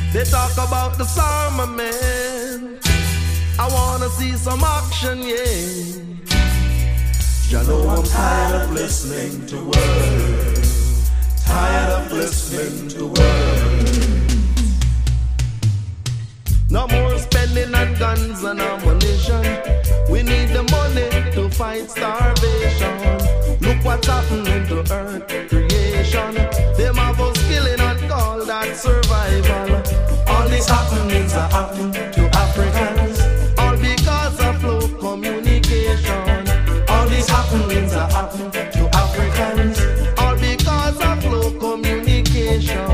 They talk about the disarmament. I wanna see some action, yeah. You know I'm tired of listening to words. Tired of listening to words. No more spending on guns and ammunition. We need the money to fight starvation. Look what's happening to earth creation. Them have us killing and call that survival. All these happenings are happening to Africans. All because of low communication. All these happenings are happening to Africans. All because of low communication.